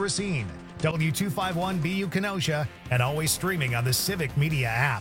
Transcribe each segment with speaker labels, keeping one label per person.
Speaker 1: Racine, W251BU Kenosha, and always streaming on the Civic Media app.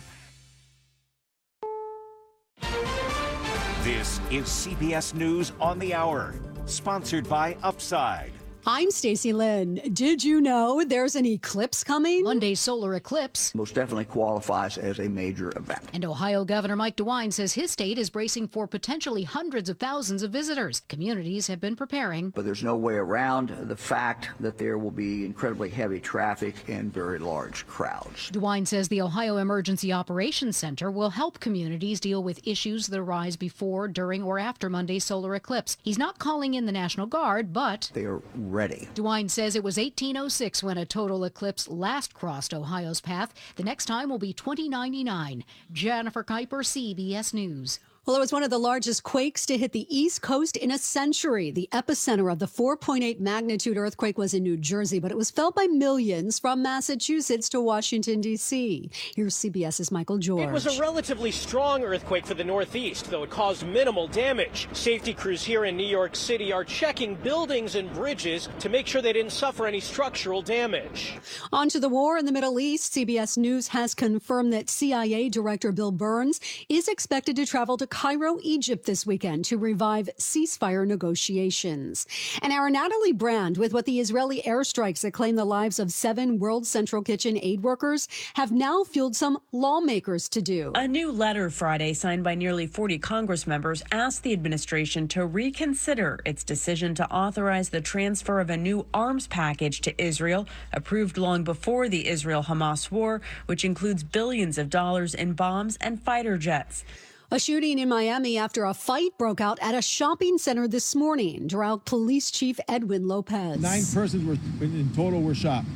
Speaker 2: This is CBS News on the Hour, sponsored by Upside.
Speaker 3: I'm Stacey Lynn. Did you know there's an eclipse coming?
Speaker 4: Monday's solar eclipse
Speaker 5: most definitely qualifies as a major event.
Speaker 4: And Ohio Governor Mike DeWine says his state is bracing for potentially hundreds of thousands of visitors. Communities have been preparing.
Speaker 5: But there's no way around the fact that there will be incredibly heavy traffic and very large crowds.
Speaker 4: DeWine says the Ohio Emergency Operations Center will help communities deal with issues that arise before, during, or after Monday's solar eclipse. He's not calling in the National Guard, but
Speaker 5: they are ready.
Speaker 4: DeWine says it was 1806 when a total eclipse last crossed Ohio's path. The next time will be 2099. Jennifer Kuiper, CBS News.
Speaker 3: Well, it was one of the largest quakes to hit the East Coast in a century. The epicenter of the 4.8 magnitude earthquake was in New Jersey, but it was felt by millions from Massachusetts to Washington, D.C. Here's CBS's Michael George.
Speaker 6: It was a relatively strong earthquake for the Northeast, though it caused minimal damage. Safety crews here in New York City are checking buildings and bridges to make sure they didn't suffer any structural damage.
Speaker 3: On to the war in the Middle East. CBS News has confirmed that CIA Director Bill Burns is expected to travel to Cairo, Egypt this weekend to revive ceasefire negotiations. And our Natalie Brand with what the Israeli airstrikes that claimed the lives of 7 World Central Kitchen aid workers have now fueled some lawmakers to do.
Speaker 7: A new letter Friday signed by nearly 40 Congress members asked the administration to reconsider its decision to authorize the transfer of a new arms package to Israel, approved long before the Israel-Hamas war, which includes billions of dollars in bombs and fighter jets.
Speaker 3: A shooting in Miami after a fight broke out at a shopping center this morning. Doral Police Chief Edwin Lopez.
Speaker 8: 9 persons in total were shot.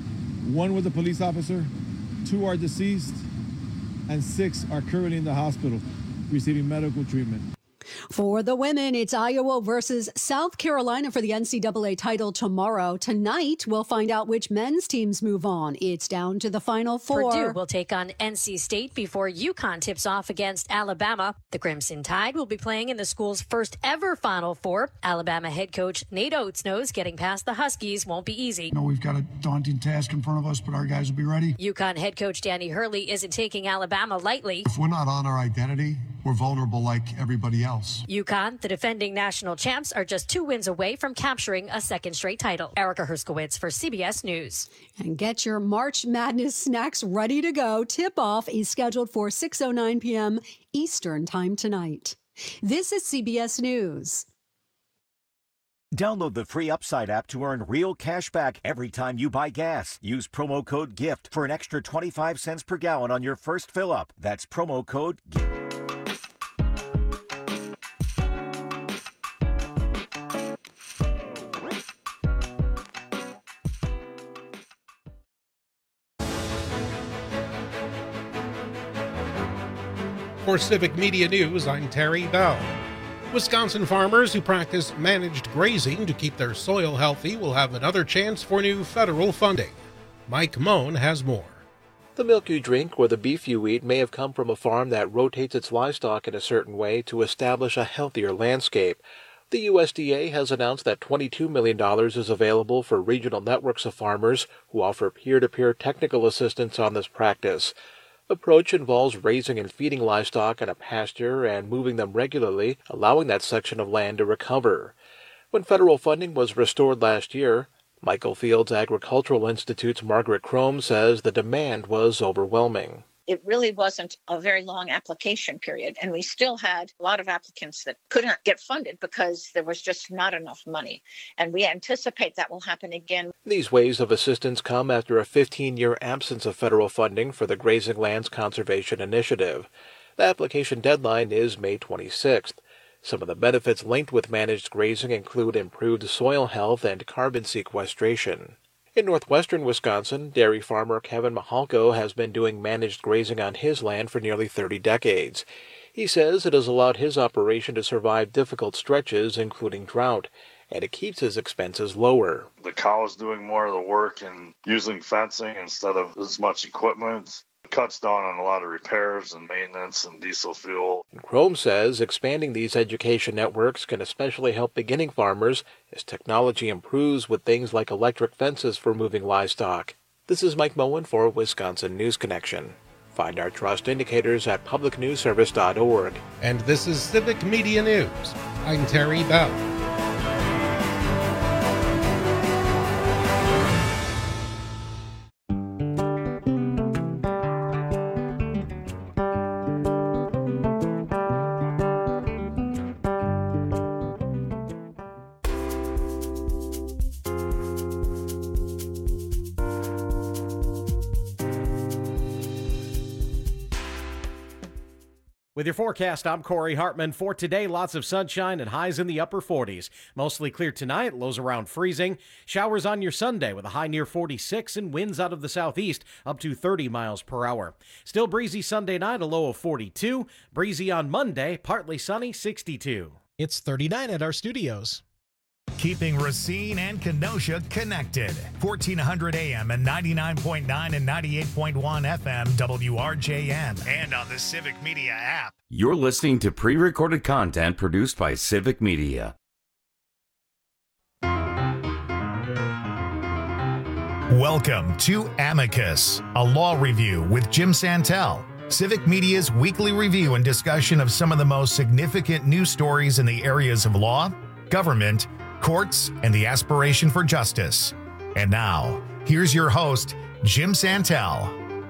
Speaker 8: 1 was a police officer, 2 are deceased, and 6 are currently in the hospital receiving medical treatment.
Speaker 3: For the women, it's Iowa versus South Carolina for the NCAA title tomorrow. Tonight, we'll find out which men's teams move on. It's down to the Final Four.
Speaker 9: Purdue will take on NC State before UConn tips off against Alabama. The Crimson Tide will be playing in the school's first ever Final Four. Alabama head coach Nate Oates knows getting past the Huskies won't be easy.
Speaker 10: We've got a daunting task in front of us, but our guys will be ready.
Speaker 9: UConn head coach Danny Hurley isn't taking Alabama lightly.
Speaker 10: If we're not on our identity, we're vulnerable like everybody else.
Speaker 9: UConn, the defending national champs, are just 2 wins away from capturing a second straight title. Erica Herskowitz for CBS News.
Speaker 3: And get your March Madness snacks ready to go. Tip-off is scheduled for 6:09 p.m. Eastern Time tonight. This is CBS News.
Speaker 2: Download the free Upside app to earn real cash back every time you buy gas. Use promo code GIFT for an extra 25 cents per gallon on your first fill-up. That's promo code GIFT.
Speaker 11: For Civic Media News, I'm Terry Bell. Wisconsin farmers who practice managed grazing to keep their soil healthy will have another chance for new federal funding. Mike Moan has more.
Speaker 12: The milk you drink or the beef you eat may have come from a farm that rotates its livestock in a certain way to establish a healthier landscape. The USDA has announced that $22 million is available for regional networks of farmers who offer peer-to-peer technical assistance on this practice. Approach involves raising and feeding livestock in a pasture and moving them regularly, allowing that section of land to recover. When federal funding was restored last year, Michael Fields Agricultural Institute's Margaret Crome says the demand was overwhelming.
Speaker 13: It really wasn't a very long application period, and we still had a lot of applicants that couldn't get funded because there was just not enough money. And we anticipate that will happen again.
Speaker 12: These waves of assistance come after a 15-year absence of federal funding for the Grazing Lands Conservation Initiative. The application deadline is May 26th. Some of the benefits linked with managed grazing include improved soil health and carbon sequestration. In northwestern Wisconsin, dairy farmer Kevin Mahalko has been doing managed grazing on his land for nearly 30 decades. He says it has allowed his operation to survive difficult stretches, including drought, and it keeps his expenses lower.
Speaker 14: The cow is doing more of the work and using fencing instead of as much equipment. cuts down on a lot of repairs and maintenance and diesel fuel.
Speaker 12: Chrome says expanding these education networks can especially help beginning farmers as technology improves with things like electric fences for moving livestock. This is Mike Moen for Wisconsin News Connection. Find our trust indicators at publicnewsservice.org.
Speaker 11: And this is Civic Media News. I'm Terry Bell.
Speaker 15: With your forecast, I'm Corey Hartman. For today, lots of sunshine and highs in the upper 40s. Mostly clear tonight, lows around freezing. Showers on your Sunday with a high near 46 and winds out of the southeast up to 30 miles per hour. Still breezy Sunday night, a low of 42. Breezy on Monday, partly sunny, 62.
Speaker 16: It's 39 at our studios.
Speaker 1: Keeping Racine and Kenosha connected. 1400 AM and 99.9 and 98.1 FM WRJN. And on the Civic Media app.
Speaker 17: You're listening to pre-recorded content produced by Civic Media.
Speaker 1: Welcome to Amicus, a law review with Jim Santel. Civic Media's weekly review and discussion of some of the most significant news stories in the areas of law, government, courts, and the aspiration for justice. And now, here's your host, Jim Santel.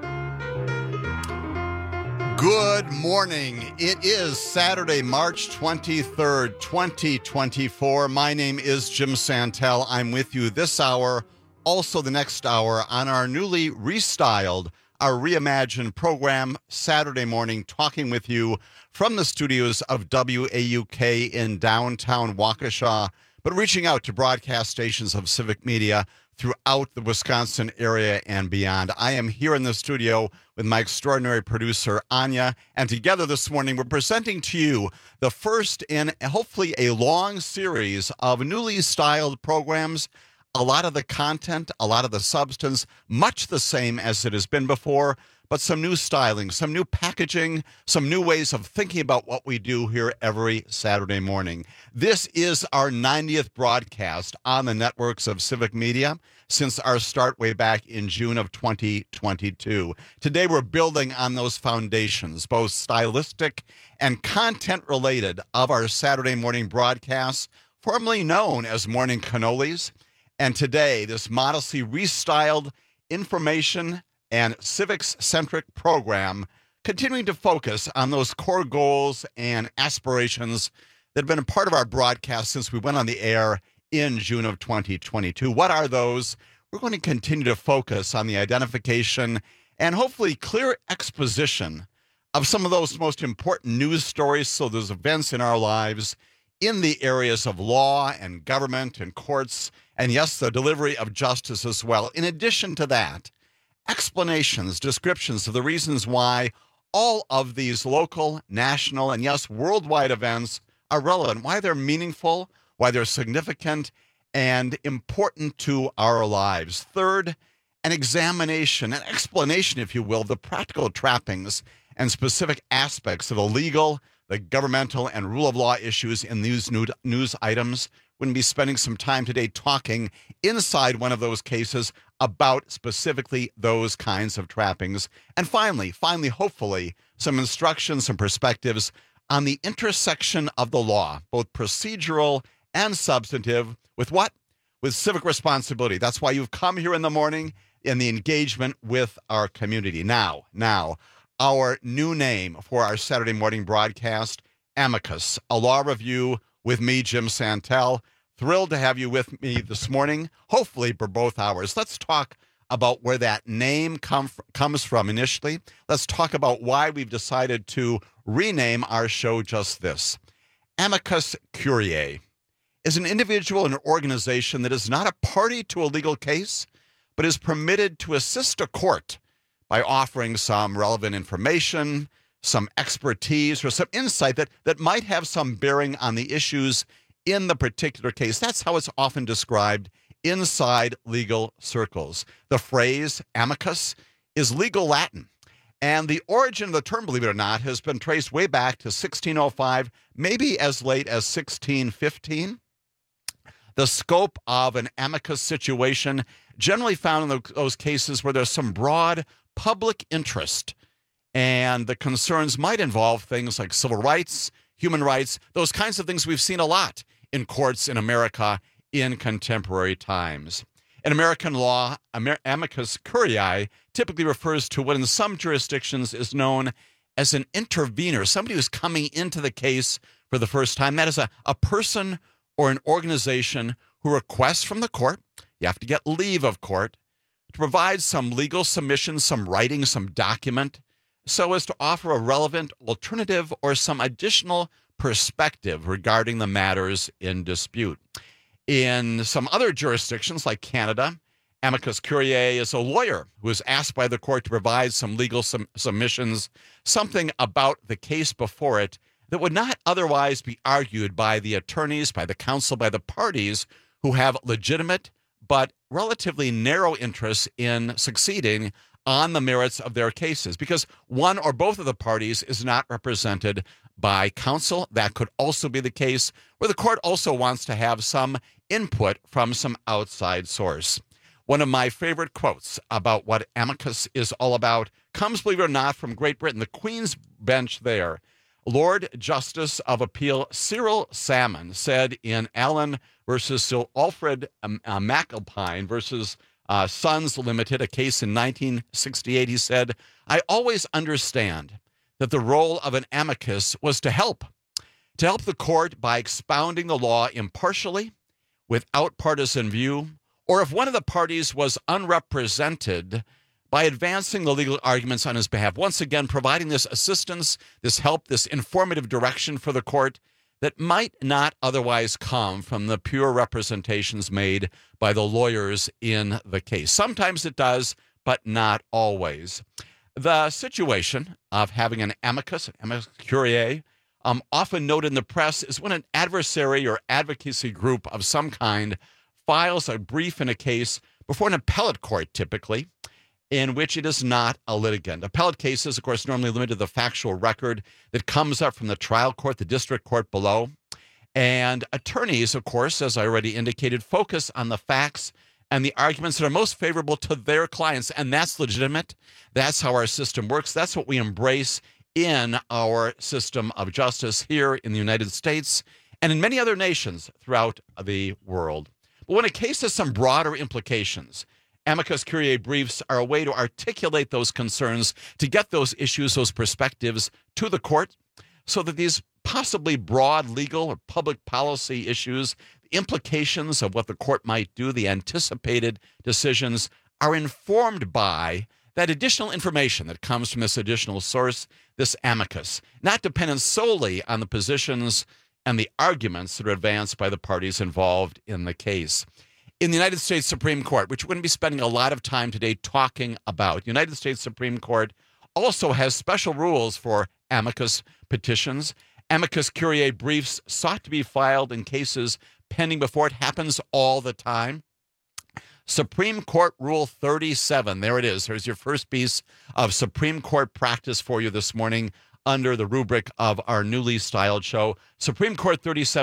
Speaker 18: Good morning. It is Saturday, March 23rd, 2024. My name is Jim Santel. I'm with you this hour, also the next hour, on our newly restyled, our reimagined program, Saturday morning, talking with you from the studios of WAUK in downtown Waukesha, but reaching out to broadcast stations of Civic Media throughout the Wisconsin area and beyond. I am here in the studio with my extraordinary producer, Anya, and together this morning we're presenting to you the first in hopefully a long series of newly styled programs. A lot of the content, a lot of the substance, much the same as it has been before, but some new styling, some new packaging, some new ways of thinking about what we do here every Saturday morning. This is our 90th broadcast on the networks of Civic Media since our start way back in June of 2022. Today we're building on those foundations, both stylistic and content-related, of our Saturday morning broadcasts, formerly known as Morning Cannolis. And today, this modestly restyled information and civics-centric program, continuing to focus on those core goals and aspirations that have been a part of our broadcast since we went on the air in June of 2022. What are those? We're going to continue to focus on the identification and hopefully clear exposition of some of those most important news stories, so those events in our lives in the areas of law and government and courts, and yes, the delivery of justice as well. In addition to that, explanations, descriptions of the reasons why all of these local, national, and yes, worldwide events are relevant, why they're meaningful, why they're significant and important to our lives. Third, an examination, an explanation, if you will, of the practical trappings and specific aspects of the legal, the governmental, and rule of law issues in these news items. We're going to be spending some time today talking inside one of those cases about specifically those kinds of trappings. And finally, hopefully, some instructions, some perspectives on the intersection of the law, both procedural and substantive, with what? With civic responsibility. That's why you've come here in the morning, in the engagement with our community. Now, our new name for our Saturday morning broadcast, Amicus, a law review with me, Jim Santel. Thrilled to have you with me this morning, hopefully for both hours. Let's talk about where that name comes from initially. Let's talk about why we've decided to rename our show just this. Amicus Curiae is an individual and organization that is not a party to a legal case, but is permitted to assist a court by offering some relevant information, some expertise, or some insight that might have some bearing on the issues in the particular case. That's how it's often described inside legal circles. The phrase amicus is legal Latin, And the origin of the term, believe it or not, has been traced way back to 1605, maybe as late as 1615. The scope of an amicus situation generally found in those cases where there's some broad public interest, and the concerns might involve things like civil rights, human rights, those kinds of things we've seen a lot in courts in America in contemporary times. In American law, amicus curiae typically refers to what in some jurisdictions is known as an intervener, somebody who's coming into the case for the first time. That is a person or an organization who requests from the court, you have to get leave of court, to provide some legal submission, some writing, some document, so as to offer a relevant alternative or some additional perspective regarding the matters in dispute. In some other jurisdictions like Canada, amicus curiae is a lawyer who is asked by the court to provide some legal submissions, something about the case before it that would not otherwise be argued by the attorneys, by the counsel, by the parties who have legitimate but relatively narrow interests in succeeding on the merits of their cases, because one or both of the parties is not represented by counsel. That could also be the case where the court also wants to have some input from some outside source. One of my favorite quotes about what amicus is all about comes, believe it or not, from Great Britain, the Queen's Bench there. Lord Justice of Appeal Cyril Salmon said in Allen versus Sir Alfred McAlpine versus Sons Limited, a case in 1968, he said, "I always understand that the role of an amicus was to help the court by expounding the law impartially, without partisan view, or if one of the parties was unrepresented, by advancing the legal arguments on his behalf." Once again, providing this assistance, this help, this informative direction for the court that might not otherwise come from the pure representations made by the lawyers in the case. Sometimes it does, but not always. The situation of having an amicus curiae, often noted in the press, is when an adversary or advocacy group of some kind files a brief in a case before an appellate court, typically, in which it is not a litigant. Appellate cases, of course, normally limited to the factual record that comes up from the trial court, the district court below. And attorneys, of course, as I already indicated, focus on the facts and the arguments that are most favorable to their clients. And that's legitimate. That's how our system works. That's what we embrace in our system of justice here in the United States and in many other nations throughout the world. But when a case has some broader implications, amicus curiae briefs are a way to articulate those concerns, to get those issues, those perspectives to the court, so that these possibly broad legal or public policy issues, the implications of what the court might do, the anticipated decisions, are informed by that additional information that comes from this additional source, this amicus, not dependent solely on the positions and the arguments that are advanced by the parties involved in the case. In the United States Supreme Court, which we're going to be spending a lot of time today talking about, the United States Supreme Court also has special rules for amicus petitions. Amicus curiae briefs sought to be filed in cases pending before it. Happens all the time. Supreme Court Rule 37, there it is. Here's your first piece of Supreme Court practice for you this morning under the rubric of our newly styled show. Supreme Court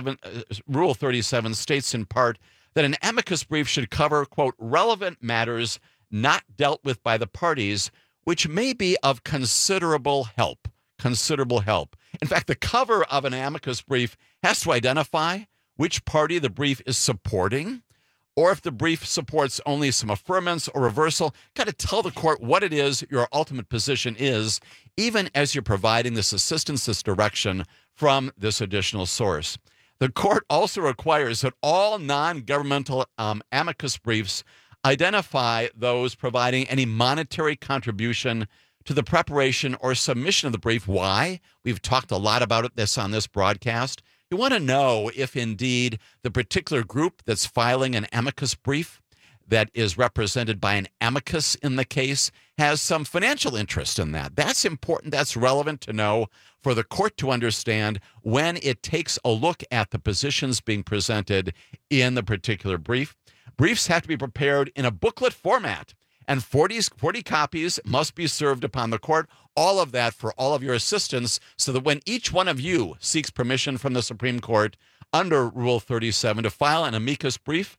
Speaker 18: Rule 37 states in part that an amicus brief should cover, quote, relevant matters not dealt with by the parties, which may be of considerable help. Considerable help. In fact, the cover of an amicus brief has to identify which party the brief is supporting, or if the brief supports only some affirmance or reversal, got to tell the court what it is your ultimate position is, even as you're providing this assistance, this direction from this additional source. The court also requires that all non-governmental amicus briefs identify those providing any monetary contribution to the preparation or submission of the brief. Why? We've talked a lot about this on this broadcast. You want to know if indeed the particular group that's filing an amicus brief that is represented by an amicus in the case has some financial interest in that. That's important. That's relevant to know for the court to understand when it takes a look at the positions being presented in the particular brief. Briefs have to be prepared in a booklet format, and 40 copies must be served upon the court. All of that for all of your assistance, so that when each one of you seeks permission from the Supreme Court under Rule 37 to file an amicus brief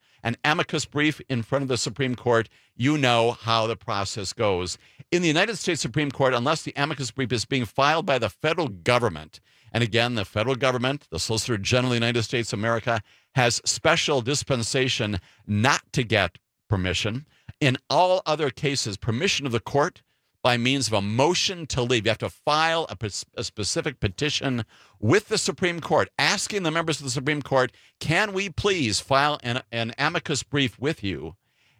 Speaker 18: in front of the Supreme Court, you know how the process goes. In the United States Supreme Court, unless the amicus brief is being filed by the federal government, and again, the federal government, the Solicitor General of the United States of America, has special dispensation not to get permission. In all other cases, permission of the court by means of a motion to leave. You have to file a specific petition with the Supreme Court, asking the members of the Supreme Court, can we please file an amicus brief with you?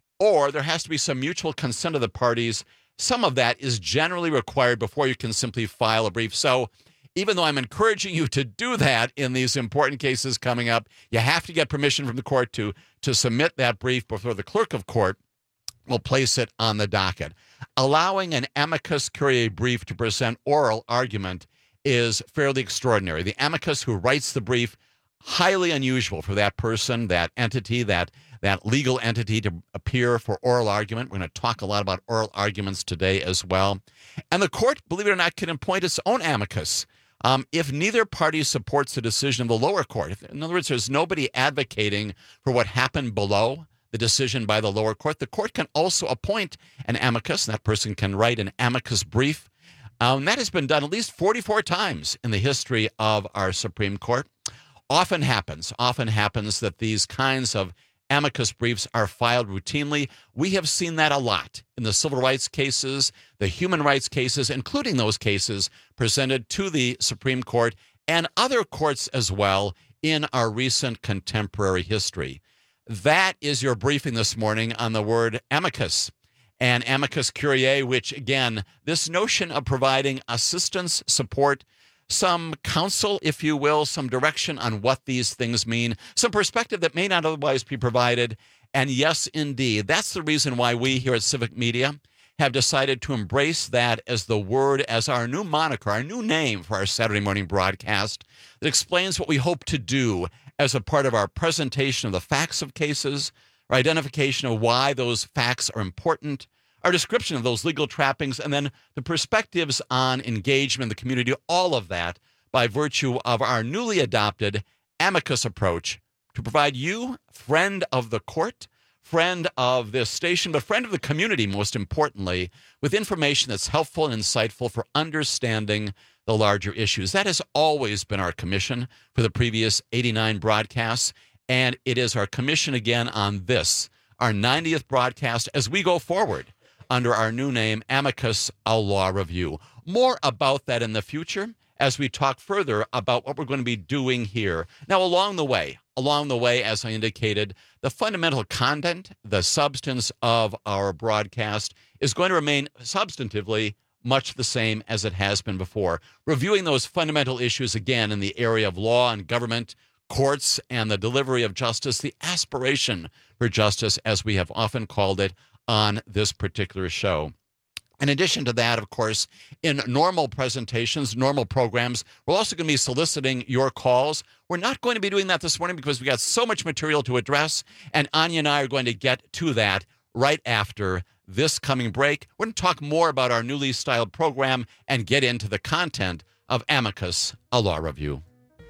Speaker 18: Or there has to be some mutual consent of the parties. Some of that is generally required before you can simply file a brief. So even though I'm encouraging you to do that in these important cases coming up, you have to get permission from the court to submit that brief before the clerk of court will place it on the docket. Allowing an amicus curiae brief to present oral argument is fairly extraordinary. The amicus who writes the brief, highly unusual for that person, that entity, that legal entity to appear for oral argument. We're going to talk a lot about oral arguments today as well. And the court, believe it or not, can appoint its own amicus if neither party supports the decision of the lower court. In other words, there's nobody advocating for what happened below the decision by the lower court. The court can also appoint an amicus, and that person can write an amicus brief. That has been done at least 44 times in the history of our Supreme Court. Often happens that these kinds of amicus briefs are filed routinely. We have seen that a lot in the civil rights cases, the human rights cases, including those cases presented to the Supreme Court and other courts as well in our recent contemporary history. That is your briefing this morning on the word amicus and amicus curiae, which, again, this notion of providing assistance, support, some counsel, if you will, some direction on what these things mean, some perspective that may not otherwise be provided. And yes, indeed, that's the reason why we here at Civic Media have decided to embrace that as the word, as our new moniker, our new name for our Saturday morning broadcast that explains what we hope to do as a part of our presentation of the facts of cases, our identification of why those facts are important, our description of those legal trappings, and then the perspectives on engagement in the community, all of that by virtue of our newly adopted amicus approach to provide you, friend of the court, friend of this station, but friend of the community, most importantly, with information that's helpful and insightful for understanding the larger issues. That has always been our commission for the previous 89 broadcasts, and it is our commission again on this, our 90th broadcast, as we go forward under our new name, Amicus, a Law Review. More about that in the future as we talk further about what we're going to be doing here. Now, along the way, as I indicated, the fundamental content, the substance of our broadcast is going to remain substantively much the same as it has been before. Reviewing those fundamental issues again in the area of law and government, courts, and the delivery of justice, the aspiration for justice, as we have often called it on this particular show. In addition to that, of course, in normal presentations, normal programs, we're also going to be soliciting your calls. We're not going to be doing that this morning because we got so much material to address, and Anya and I are going to get to that right after this coming break. We're going to talk more about our newly styled program and get into the content of Amicus, a Law Review.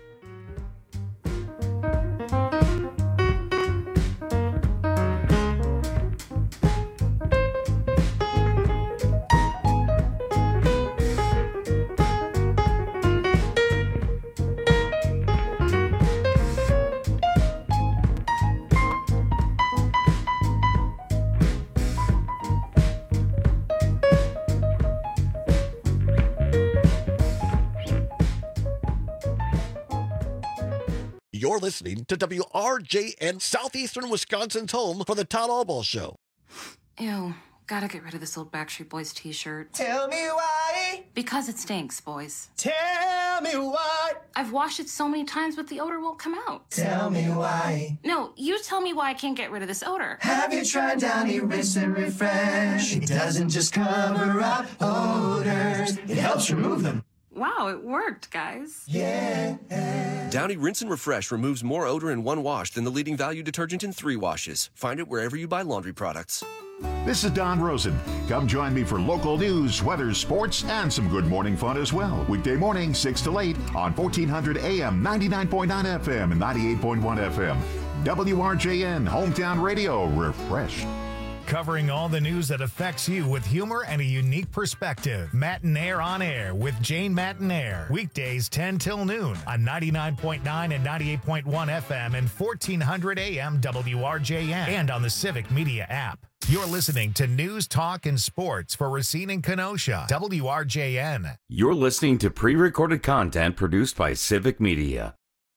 Speaker 19: You're listening to WRJN, Southeastern Wisconsin's home for the Todd Albaugh Show.
Speaker 20: Ew, gotta get rid of this old Backstreet Boys t-shirt.
Speaker 21: Tell me why.
Speaker 20: Because it stinks, boys.
Speaker 21: Tell me why.
Speaker 20: I've washed it so many times, but the odor won't come out.
Speaker 21: Tell me why.
Speaker 20: No, you tell me why I can't get rid of this odor.
Speaker 21: Have you tried Downy Rinse and Refresh? It doesn't just cover up odors, it helps remove them.
Speaker 20: Wow, it worked, guys.
Speaker 21: Yeah.
Speaker 22: Downy Rinse and Refresh removes more odor in one wash than the leading value detergent in 3 washes. Find it wherever you buy laundry products.
Speaker 4: This is Don Rosen. Come join me for local news, weather, sports, and some good morning fun as well. Weekday morning, 6 to 8 on 1400 AM, 99.9 FM, and 98.1 FM. WRJN, Hometown Radio, refreshed.
Speaker 1: Covering all the news that affects you with humor and a unique perspective. Matinaire on Air with Jane Matinaire. Weekdays 10 till noon on 99.9 and 98.1 FM and 1400 AM WRJN and on the Civic Media app. You're listening to News, Talk, and Sports for Racine and Kenosha. WRJN.
Speaker 17: You're listening to pre-recorded content produced by Civic Media.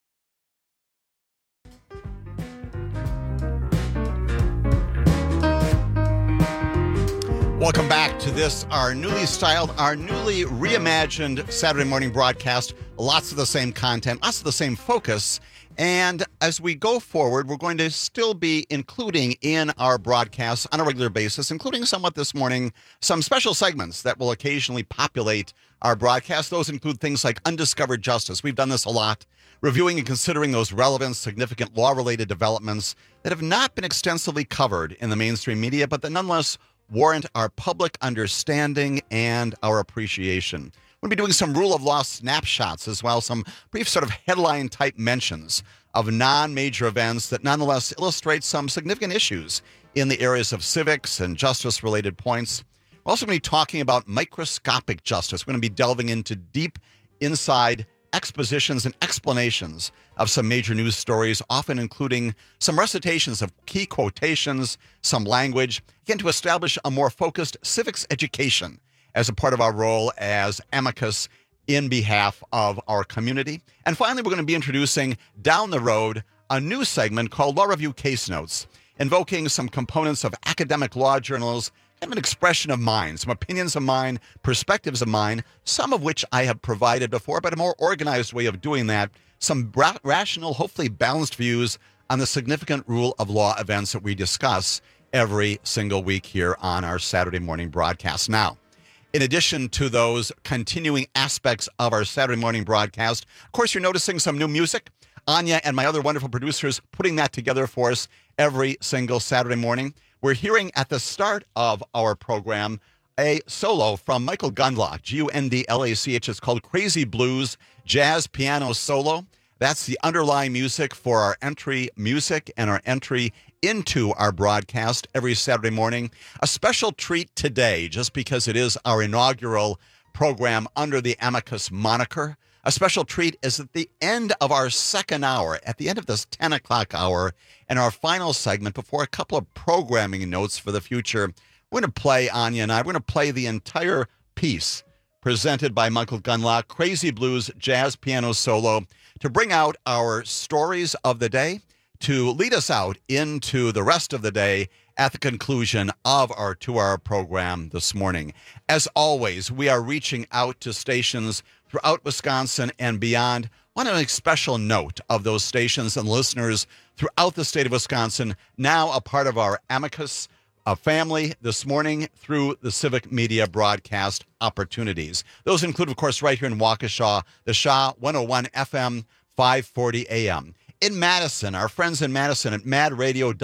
Speaker 18: Welcome back to this, our newly styled, our newly reimagined Saturday morning broadcast. Lots of the same content, lots of the same focus. And as we go forward, we're going to still be including in our broadcasts on a regular basis, including somewhat this morning, some special segments that will occasionally populate our broadcast. Those include things like Undiscovered Justice. We've done this a lot, reviewing and considering those relevant, significant law-related developments that have not been extensively covered in the mainstream media, but that nonetheless warrant our public understanding and our appreciation. We'll be doing some rule of law snapshots as well, some brief sort of headline type mentions of non-major events that nonetheless illustrate some significant issues in the areas of civics and justice related points. We're also going to be talking about microscopic justice. We're going to be delving into deep inside expositions and explanations of some major news stories, often including some recitations of key quotations, some language, again, to establish a more focused civics education as a part of our role as amicus in behalf of our community. And finally, we're going to be introducing down the road a new segment called Law Review Case Notes, invoking some components of academic law journals, kind of an expression of mine, some opinions of mine, perspectives of mine, some of which I have provided before, but a more organized way of doing that, some rational, hopefully balanced views on the significant rule of law events that we discuss every single week here on our Saturday morning broadcast. Now, in addition to those continuing aspects of our Saturday morning broadcast, of course, you're noticing some new music. Anya and my other wonderful producers putting that together for us every single Saturday morning. We're hearing at the start of our program a solo from Michael Gundlach, Gundlach. It's called Crazy Blues Jazz Piano Solo. That's the underlying music for our entry music and our entry into our broadcast every Saturday morning. A special treat today, just because it is our inaugural program under the Amicus moniker. A special treat is at the end of our second hour, at the end of this 10 o'clock hour, and our final segment before a couple of programming notes for the future. We're going to play, Anya and I, we're going to play the entire piece presented by Michael Gundlach, Crazy Blues Jazz Piano Solo, to bring out our stories of the day, to lead us out into the rest of the day at the conclusion of our 2-hour program this morning. As always, we are reaching out to stations throughout Wisconsin and beyond. I want to make special note of those stations and listeners throughout the state of Wisconsin, now a part of our Amicus family this morning through the Civic Media broadcast opportunities. Those include, of course, right here in Waukesha, the Shaw 101 FM, 540 AM. In Madison, our friends in Madison at Mad Radio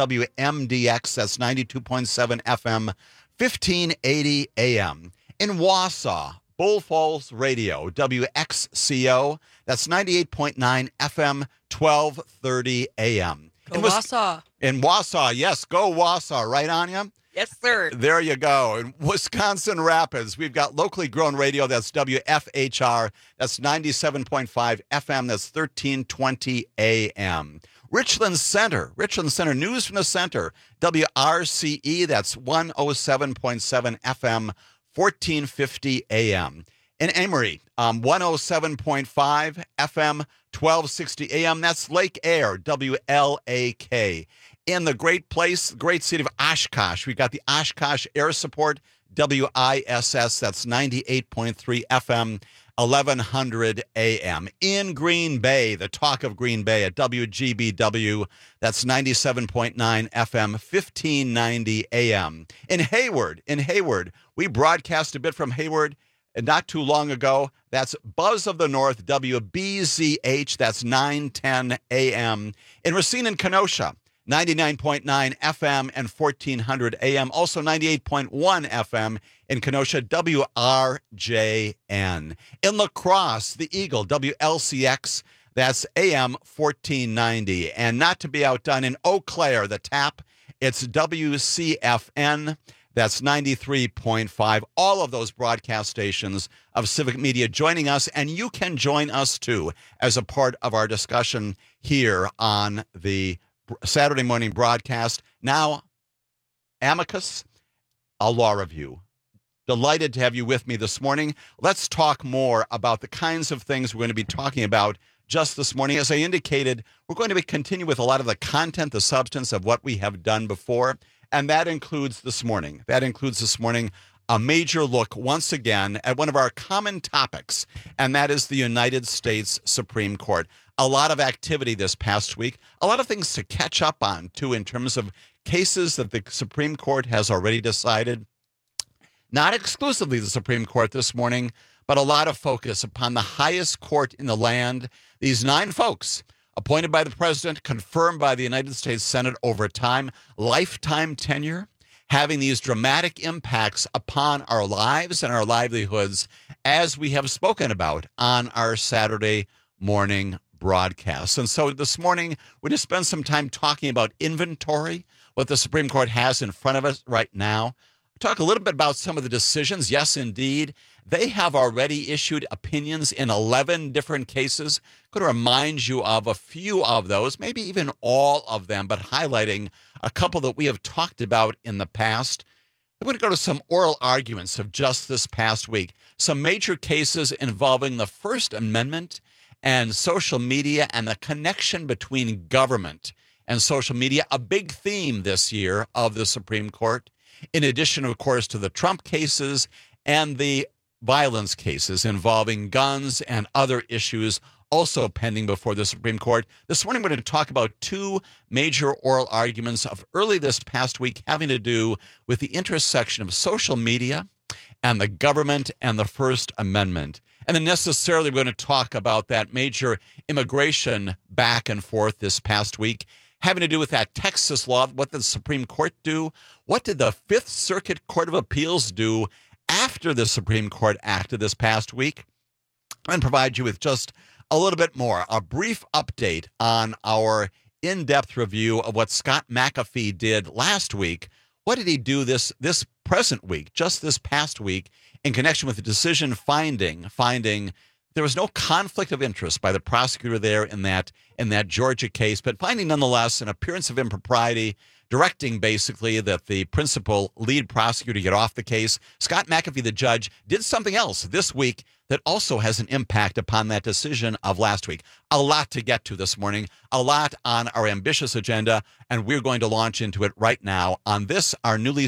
Speaker 18: WMDX, that's 92.7 FM, 1580 AM. In Wausau, Bull Falls Radio, WXCO, that's 98.9 FM, 1230 AM.
Speaker 5: Go Wausau.
Speaker 18: In Wausau, yes, go Wausau, right, Anya?
Speaker 5: Yes, sir.
Speaker 18: There you go. In Wisconsin Rapids, we've got locally grown radio. That's WFHR. That's 97.5 FM. That's 1320 AM. Richland Center, News from the Center. WRCE. That's 107.7 FM, 1450 AM. In Amory, 107.5 FM, 1260 AM. That's Lake Air, WLAK. In the great place, great city of Oshkosh, we've got the Oshkosh Air Support, WISS, that's 98.3 FM, 1100 AM. In Green Bay, the talk of Green Bay at WGBW, that's 97.9 FM, 1590 AM. In Hayward, we broadcast a bit from Hayward not too long ago. That's Buzz of the North, WBZH, that's 910 AM. In Racine and Kenosha, 99.9 FM and 1400 AM. Also 98.1 FM in Kenosha, WRJN. In La Crosse, the Eagle, WLCX, that's AM 1490. And not to be outdone, in Eau Claire, the Tap, it's WCFN. That's 93.5. All of those broadcast stations of Civic Media joining us, and you can join us too as a part of our discussion here on the Saturday morning broadcast. Now, Amicus, a law review. Delighted to have you with me this morning. Let's talk more about the kinds of things we're going to be talking about just this morning. As I indicated, we're going to continue with a lot of the content, the substance of what we have done before. And that includes this morning. A major look once again at one of our common topics, and that is the United States Supreme Court. A lot of activity this past week, a lot of things to catch up on, too, in terms of cases that the Supreme Court has already decided. Not exclusively the Supreme Court this morning, but a lot of focus upon the highest court in the land. These 9 folks appointed by the president, confirmed by the United States Senate over time, lifetime tenure, having these dramatic impacts upon our lives and our livelihoods, as we have spoken about on our Saturday morning broadcast. And so this morning, we're going to spend some time talking about inventory, what the Supreme Court has in front of us right now. Talk a little bit about some of the decisions. Yes, indeed, they have already issued opinions in 11 different cases. I'm going to remind you of a few of those, maybe even all of them, but highlighting a couple that we have talked about in the past. I'm going to go to some oral arguments of just this past week. Some major cases involving the First Amendment and social media and the connection between government and social media, a big theme this year of the Supreme Court. In addition, of course, to the Trump cases and the violence cases involving guns and other issues also pending before the Supreme Court. This morning, we're going to talk about 2 major oral arguments of early this past week having to do with the intersection of social media and the government and the First Amendment. And then necessarily, we're going to talk about that major immigration back and forth this past week, having to do with that Texas law. What did the Supreme Court do? What did the Fifth Circuit Court of Appeals do after the Supreme Court acted this past week? And provide you with just a little bit more, a brief update on our in-depth review of what Scott McAfee did last week. What did he do this present week, just this past week, in connection with the decision finding there was no conflict of interest by the prosecutor there in that Georgia case, but finding nonetheless an appearance of impropriety, directing basically that the principal lead prosecutor get off the case. Scott McAfee, the judge, did something else this week that also has an impact upon that decision of last week. A lot to get to this morning, a lot on our ambitious agenda, and we're going to launch into it right now on this, our newly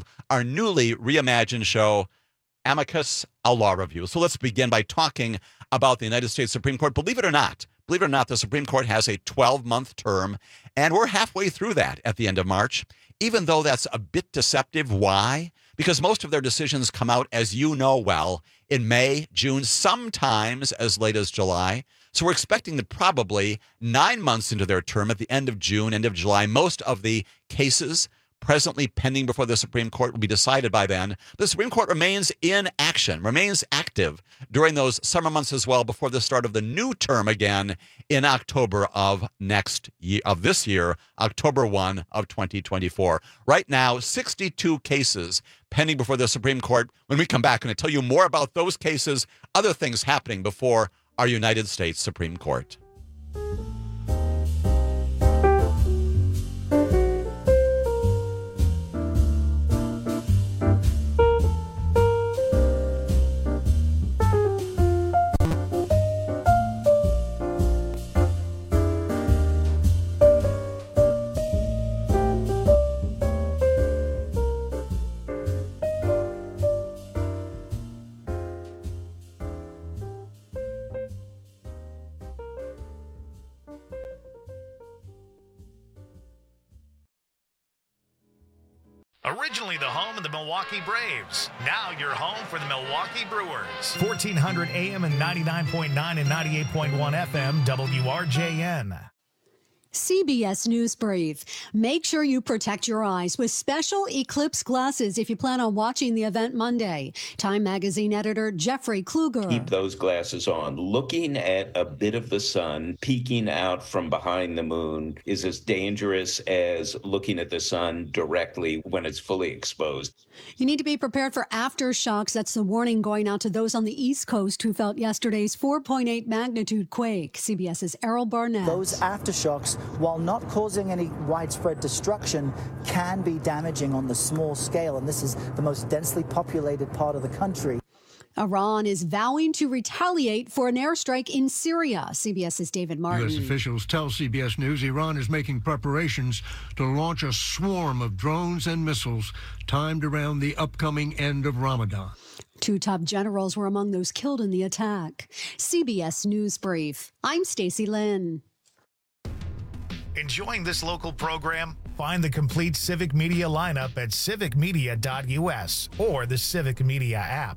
Speaker 18: reimagined show, Amicus, a law review. So let's begin by talking about the United States Supreme Court. Believe it or not, the Supreme Court has a 12-month term, and we're halfway through that at the end of March, even though that's a bit deceptive. Why? Because most of their decisions come out, as you know well, in May, June, sometimes as late as July. So we're expecting that probably 9 months into their term, at the end of June, end of July, most of the cases presently pending before the Supreme Court will be decided by then. The Supreme Court remains in action, remains active during those summer months as well before the start of the new term again in October of this year, October 1 of 2024. Right now, 62 cases pending before the Supreme Court. When we come back, I'm going to tell you more about those cases, other things happening before our United States Supreme Court.
Speaker 1: Originally the home of the Milwaukee Braves. Now you're home for the Milwaukee Brewers. 1400 AM and 99.9 and 98.1 FM, WRJN.
Speaker 3: CBS News Brief. Make sure you protect your eyes with special eclipse glasses if you plan on watching the event Monday. Time Magazine editor Jeffrey Kluger.
Speaker 5: Keep those glasses on. Looking at a bit of the sun peeking out from behind the moon is as dangerous as looking at the sun directly when it's fully exposed.
Speaker 3: You need to be prepared for aftershocks. That's the warning going out to those on the East Coast who felt yesterday's 4.8 magnitude quake. CBS's Errol Barnett.
Speaker 6: Those aftershocks, while not causing any widespread destruction, can be damaging on the small scale, and this is the most densely populated part of the country.
Speaker 3: Iran is vowing to retaliate for an airstrike in Syria. CBS's David Martin.
Speaker 23: U.S. officials tell CBS News Iran is making preparations to launch a swarm of drones and missiles timed around the upcoming end of Ramadan.
Speaker 3: 2 top generals were among those killed in the attack. CBS News Brief. I'm Stacey Lynn.
Speaker 1: Enjoying this local program? Find the complete Civic Media lineup at civicmedia.us or the Civic Media app.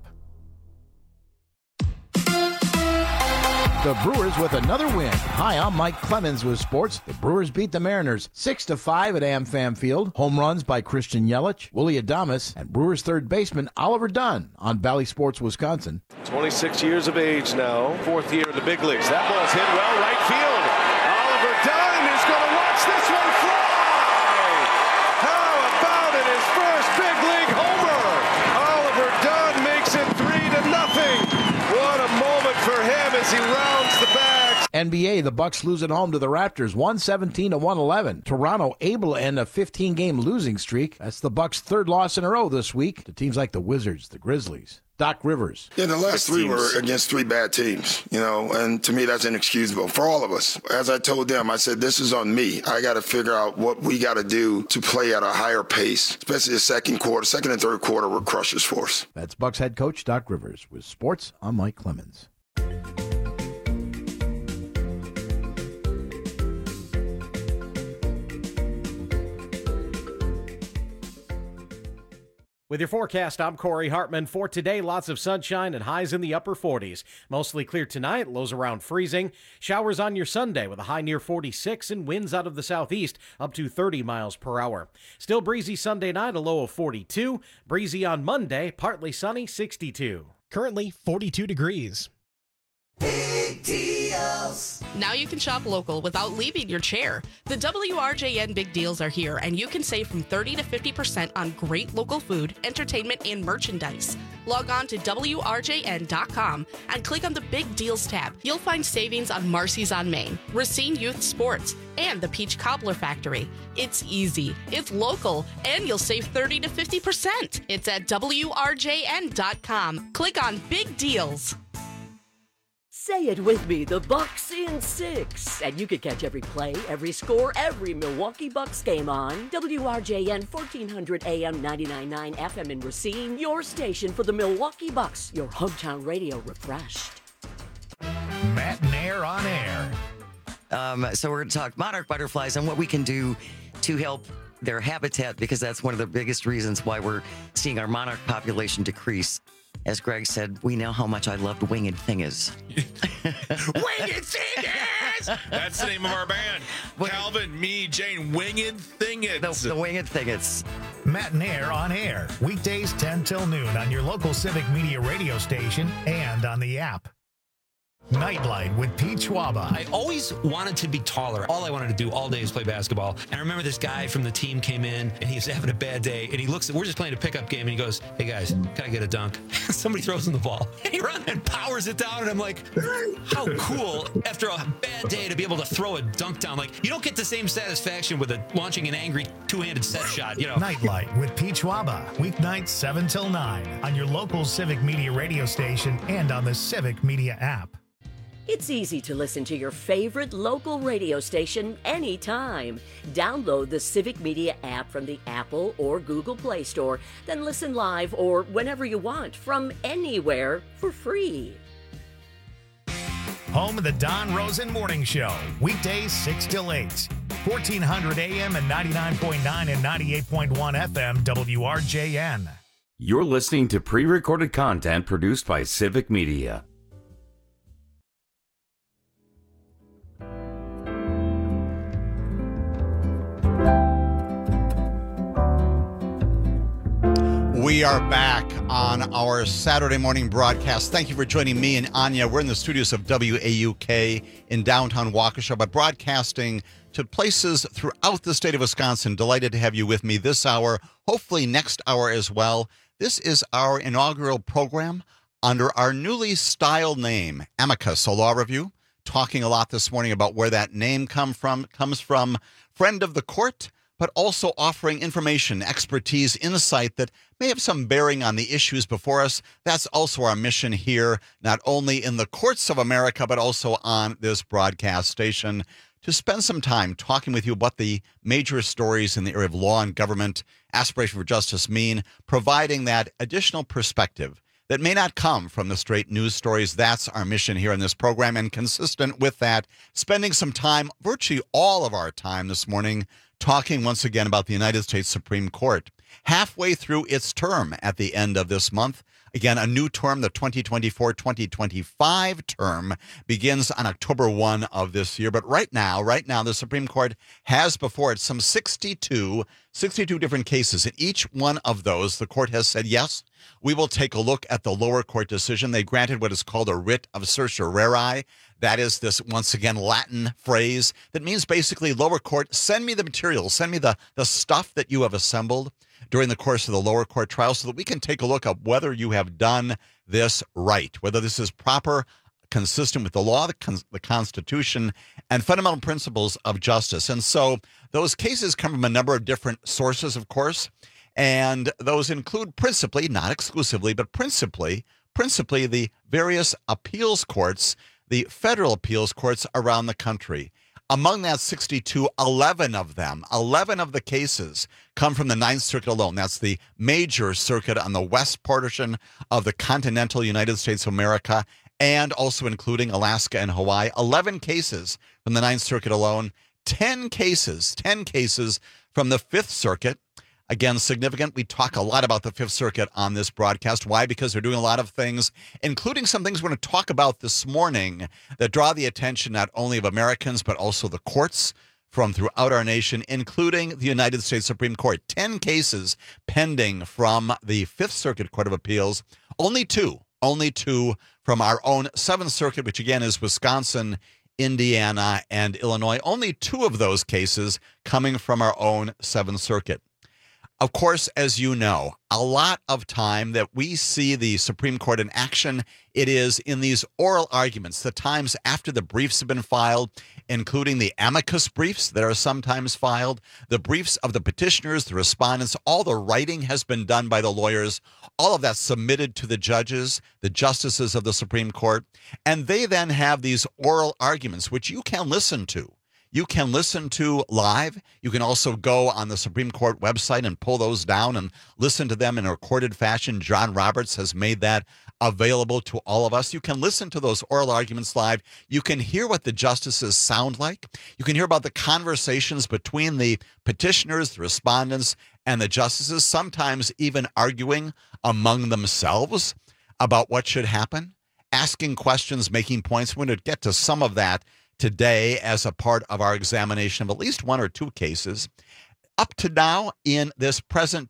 Speaker 24: The Brewers with another win. Hi, I'm Mike Clemens with sports. The Brewers beat the Mariners 6-5 at AmFam Field. Home runs by Christian Yelich, Willie Adames, and Brewers third baseman Oliver Dunn on Bally Sports Wisconsin.
Speaker 25: 26 years of age now, 4th year in the big leagues. That ball's hit well right field. Oliver Dunn is going to watch this one fly. How about it? His first big league homer. Oliver Dunn makes it 3-0. What a moment for him as he rounds the bags.
Speaker 24: NBA, the Bucks lose at home to the Raptors, 117-111. Toronto able to end a 15-game losing streak. That's the Bucks' 3rd loss in a row this week to teams like the Wizards, the Grizzlies. Doc Rivers.
Speaker 26: Yeah, the last 3 were against 3 bad teams, and to me that's inexcusable for all of us. As I told them, I said, this is on me. I got to figure out what we got to do to play at a higher pace, especially the second and third quarter were crushers for us.
Speaker 24: That's Bucks head coach Doc Rivers with sports. I'm Mike Clemens.
Speaker 15: With your forecast, I'm Corey Hartman. For today, lots of sunshine and highs in the upper 40s. Mostly clear tonight, lows around freezing. Showers on your Sunday with a high near 46 and winds out of the southeast up to 30 miles per hour. Still breezy Sunday night, a low of 42. Breezy on Monday, partly sunny, 62.
Speaker 16: Currently 42 degrees.
Speaker 21: Big deals.
Speaker 27: Now you can shop local without leaving your chair. The WRJN Big Deals are here, and you can save from 30 to 50% on great local food, entertainment, and merchandise. Log on to WRJN.com and click on the Big Deals tab. You'll find savings on Marcy's on Main, Racine Youth Sports, and the Peach Cobbler Factory. It's easy, it's local, and you'll save 30 to 50%. It's at WRJN.com. Click on Big Deals.
Speaker 28: Say it with me, the Bucks in 6. And you can catch every play, every score, every Milwaukee Bucks game on WRJN 1400 AM 99.9 FM in Racine, your station for the Milwaukee Bucks, your hometown radio refreshed.
Speaker 1: Matt Nair on air.
Speaker 29: So we're going to talk monarch butterflies and what we can do to help their habitat, because that's one of the biggest reasons why we're seeing our monarch population decrease. As Greg said, we know how much I loved Winged Thingers.
Speaker 30: Winged Thingers! That's the name of our band. Calvin, me, Jane, Winged Thingers.
Speaker 29: The Winged Thingers.
Speaker 1: Matt Nair on air. Weekdays 10 till noon on your local Civic Media radio station and on the app. Nightlight with Pete Schwaba.
Speaker 31: I always wanted to be taller. All I wanted to do all day is play basketball. And I remember this guy from the team came in, and he was having a bad day. And he looks at, we're just playing a pickup game, and he goes, "Hey guys, can I get a dunk?" Somebody throws him the ball. And he runs and powers it down. And I'm like, how cool after a bad day to be able to throw a dunk down. Like, you don't get the same satisfaction with launching an angry two-handed set shot,
Speaker 1: Nightlight with Pete Schwaba. Weeknights 7 till 9 on your local Civic Media radio station and on the Civic Media app.
Speaker 28: It's easy to listen to your favorite local radio station anytime. Download the Civic Media app from the Apple or Google Play Store, then listen live or whenever you want from anywhere for free.
Speaker 1: Home of the Don Rosen Morning Show. Weekdays 6 till 8. 1400 AM and 99.9 and 98.1 FM WRJN.
Speaker 17: You're listening to pre-recorded content produced by Civic Media.
Speaker 18: We are back on our Saturday morning broadcast. Thank you for joining me and Anya. We're in the studios of WAUK in downtown Waukesha, but broadcasting to places throughout the state of Wisconsin. Delighted to have you with me this hour, hopefully next hour as well. This is our inaugural program under our newly styled name, Amicus, a law review. Talking a lot this morning about where that name comes from, friend of the court, but also offering information, expertise, insight that may have some bearing on the issues before us. That's also our mission here, not only in the courts of America, but also on this broadcast station, to spend some time talking with you about the major stories in the area of law and government, aspiration for justice mean, providing that additional perspective that may not come from the straight news stories. That's our mission here in this program. And consistent with that, spending some time, virtually all of our time this morning, talking once again about the United States Supreme Court. Halfway through its term at the end of this month. Again, a new term, the 2024-2025 term, begins on October 1 of this year. But right now, the Supreme Court has before it some 62 different cases. In each one of those, the court has said, yes, we will take a look at the lower court decision. They granted what is called a writ of certiorari. That is this, once again, Latin phrase that means basically, lower court, send me the materials, send me the stuff that you have assembled during the course of the lower court trial so that we can take a look at whether you have done this right, whether this is proper, consistent with the law, the Constitution, and fundamental principles of justice. And so those cases come from a number of different sources, of course, and those include principally, not exclusively, but principally the various appeals courts, the federal appeals courts around the country. Among that 62, 11 of the cases come from the Ninth Circuit alone. That's the major circuit on the west portion of the continental United States of America, and also including Alaska and Hawaii. 11 cases from the Ninth Circuit alone. 10 cases from the Fifth Circuit. Again, significant. We talk a lot about the Fifth Circuit on this broadcast. Why? Because they're doing a lot of things, including some things we're going to talk about this morning that draw the attention not only of Americans, but also the courts from throughout our nation, including the United States Supreme Court. 10 cases pending from the Fifth Circuit Court of Appeals. Only two from our own Seventh Circuit, which again is Wisconsin, Indiana, and Illinois. Only two of those cases coming from our own Seventh Circuit. Of course, as you know, a lot of time that we see the Supreme Court in action, it is in these oral arguments, the times after the briefs have been filed, including the amicus briefs that are sometimes filed, the briefs of the petitioners, the respondents, all the writing has been done by the lawyers, all of that submitted to the judges, the justices of the Supreme Court, and they then have these oral arguments, which you can listen to. You can listen to live. You can also go on the Supreme Court website and pull those down and listen to them in a recorded fashion. John Roberts has made that available to all of us. You can listen to those oral arguments live. You can hear what the justices sound like. You can hear about the conversations between the petitioners, the respondents, and the justices, sometimes even arguing among themselves about what should happen, asking questions, making points. We're going to get to some of that today as a part of our examination of at least one or two cases. Up to now, in this present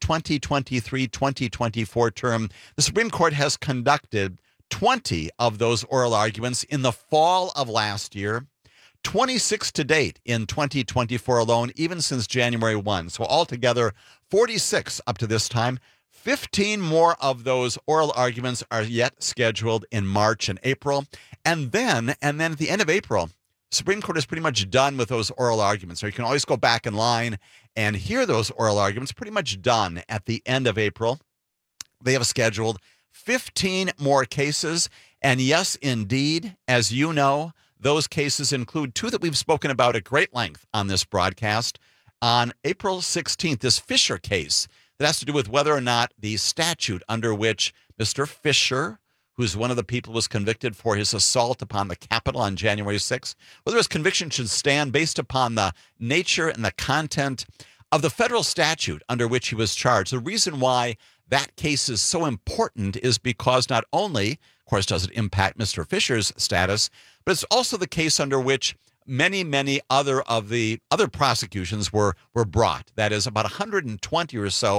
Speaker 18: 2023-2024 term, the Supreme Court has conducted 20 of those oral arguments in the fall of last year, 26 to date in 2024 alone, even since January 1. So altogether, 46 up to this time. 15 more of those oral arguments are yet scheduled in March and April. And then at the end of April, Supreme Court is pretty much done with those oral arguments. So you can always go back in line and hear those oral arguments, pretty much done at the end of April. They have scheduled 15 more cases. And yes, indeed, as you know, those cases include two that we've spoken about at great length on this broadcast. On April 16th, this Fisher case that has to do with whether or not the statute under which Mr. Fisher, who's one of the people who was convicted for his assault upon the Capitol on January 6th, whether his conviction should stand based upon the nature and the content of the federal statute under which he was charged. The reason why that case is so important is because not only, of course, does it impact Mr. Fisher's status, but it's also the case under which many other of the other prosecutions were brought. That is, about 120 or so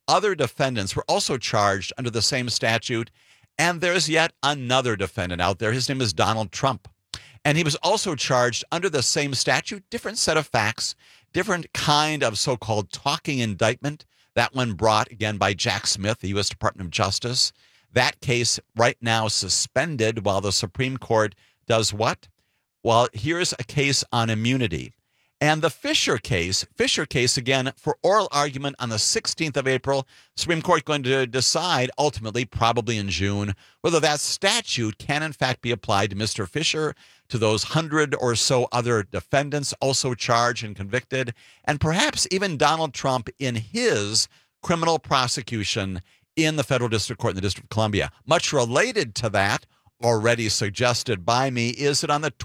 Speaker 18: other defendants were also charged under the same statute. And there's yet another defendant out there. His name is Donald Trump. And he was also charged under the same statute, different set of facts, different kind of so-called talking indictment. That one brought, again, by Jack Smith, the U.S. Department of Justice. That case right now suspended while the Supreme Court does what? Well, here's a case on immunity. And the Fisher case, again, for oral argument on the 16th of April, Supreme Court going to decide ultimately, probably in June, whether that statute can in fact be applied to Mr. Fisher, to those 100 or so other defendants also charged and convicted, and perhaps even Donald Trump in his criminal prosecution in the Federal District Court in the District of Columbia. Much related to that, already suggested by me, is that on the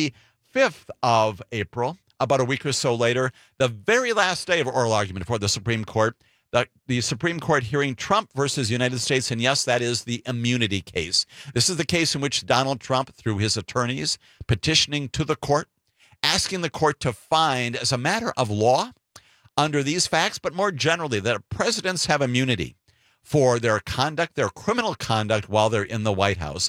Speaker 18: 25th of April, about a week or so later, the very last day of oral argument before the Supreme Court, the Supreme Court hearing Trump versus United States, and yes, that is the immunity case. This is the case in which Donald Trump, through his attorneys, petitioning to the court, asking the court to find, as a matter of law, under these facts, but more generally, that presidents have immunity for their conduct, their criminal conduct while they're in the White House.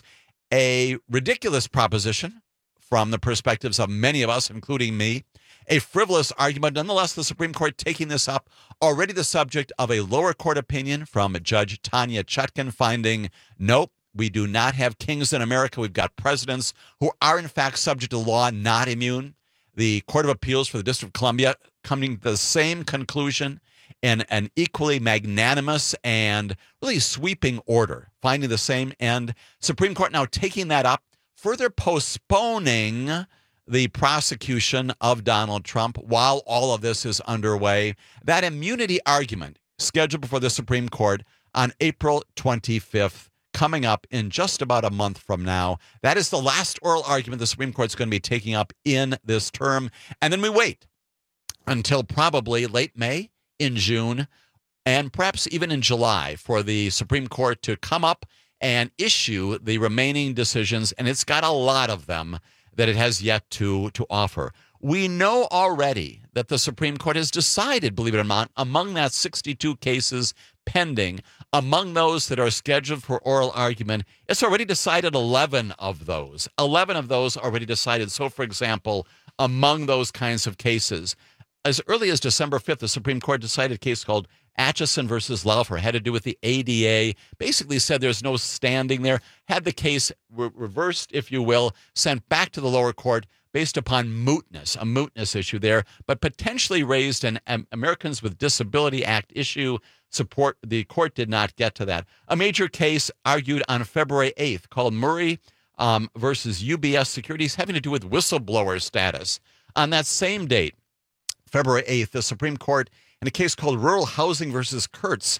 Speaker 18: A ridiculous proposition from the perspectives of many of us, including me. A frivolous argument. Nonetheless, the Supreme Court taking this up, already the subject of a lower court opinion from Judge Tanya Chutkan, finding, nope, we do not have kings in America. We've got presidents who are, in fact, subject to law, not immune. The Court of Appeals for the District of Columbia coming to the same conclusion in an equally magnanimous and really sweeping order, finding the same end. Supreme Court now taking that up, further postponing the prosecution of Donald Trump while all of this is underway. That immunity argument scheduled before the Supreme Court on April 25th, coming up in just about a month from now. That is the last oral argument the Supreme Court is going to be taking up in this term. And then we wait until probably late May, in June, and perhaps even in July for the Supreme Court to come up and issue the remaining decisions. And it's got a lot of them that it has yet to offer. We know already that the Supreme Court has decided, believe it or not, among that 62 cases pending, among those that are scheduled for oral argument, it's already decided 11 of those. 11 of those already decided. So, for example, among those kinds of cases, as early as December 5th, the Supreme Court decided a case called Atchison versus Laufer, had to do with the ADA, basically said there's no standing there, had the case reversed, if you will, sent back to the lower court based upon mootness, a mootness issue there, but potentially raised an Americans with Disability Act issue. Support, the court did not get to that. A major case argued on February 8th called Murray versus UBS Securities, having to do with whistleblower status. On that same date, February 8th, the Supreme Court, in a case called Rural Housing versus Kurtz,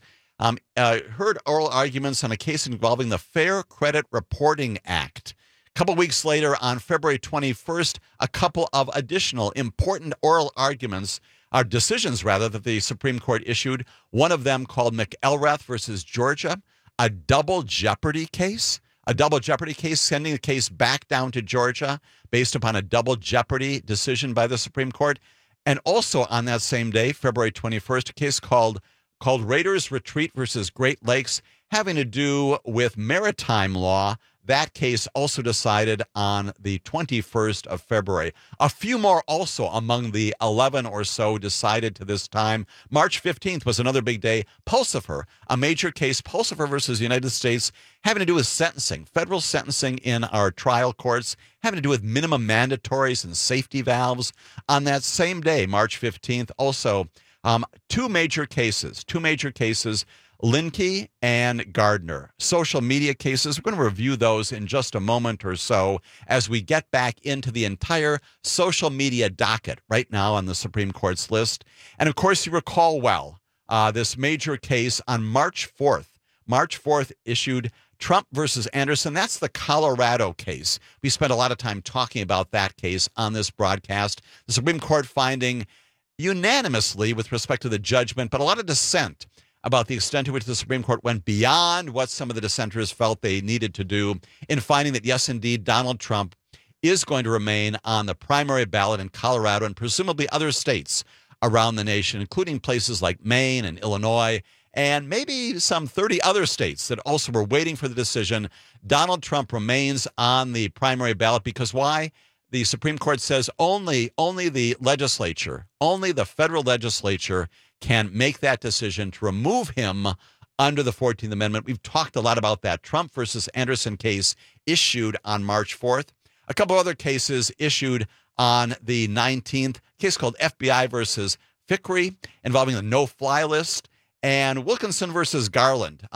Speaker 18: heard oral arguments on a case involving the Fair Credit Reporting Act. A couple weeks later, on February 21st, a couple of additional important oral arguments, decisions rather, that the Supreme Court issued. One of them called McElrath versus Georgia, a double jeopardy case. A double jeopardy case, sending the case back down to Georgia based upon a double jeopardy decision by the Supreme Court. And also on that same day, February 21st, a case called Raiders Retreat versus Great Lakes, having to do with maritime law. That case also decided on the 21st of February. A few more also among the 11 or so decided to this time. March 15th was another big day. Pulsifer, a major case, Pulsifer versus United States, having to do with sentencing, federal sentencing in our trial courts, having to do with minimum mandatories and safety valves. On that same day, March 15th, also two major cases, Linke and Gardner, social media cases. We're going to review those in just a moment or so as we get back into the entire social media docket right now on the Supreme Court's list. And of course, you recall well this major case on March 4th. March 4th issued Trump versus Anderson. That's the Colorado case. We spent a lot of time talking about that case on this broadcast. The Supreme Court finding unanimously with respect to the judgment, but a lot of dissent about the extent to which the Supreme Court went beyond what some of the dissenters felt they needed to do in finding that, yes, indeed, Donald Trump is going to remain on the primary ballot in Colorado and presumably other states around the nation, including places like Maine and Illinois and maybe some 30 other states that also were waiting for the decision. Donald Trump remains on the primary ballot because why? The Supreme Court says only the legislature, only the federal legislature can make that decision to remove him under the 14th Amendment. We've talked a lot about that. Trump versus Anderson case issued on March 4th. A couple other cases issued on the 19th, a case called FBI versus Fickrey involving the no-fly list, and Wilkinson versus Garland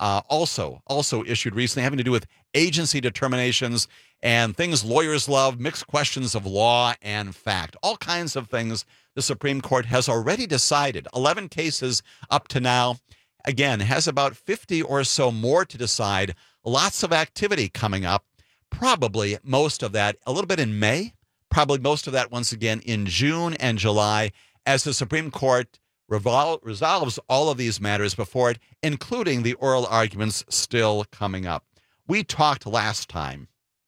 Speaker 18: also issued recently, having to do with agency determinations and things lawyers love, mixed questions of law and fact, all kinds of things the Supreme Court has already decided. 11 cases up to now. Again, has about 50 or so more to decide. Lots of activity coming up. Probably most of that a little bit in May. Probably most of that once again in June and July as the Supreme Court resolves all of these matters before it, including the oral arguments still coming up. We talked last time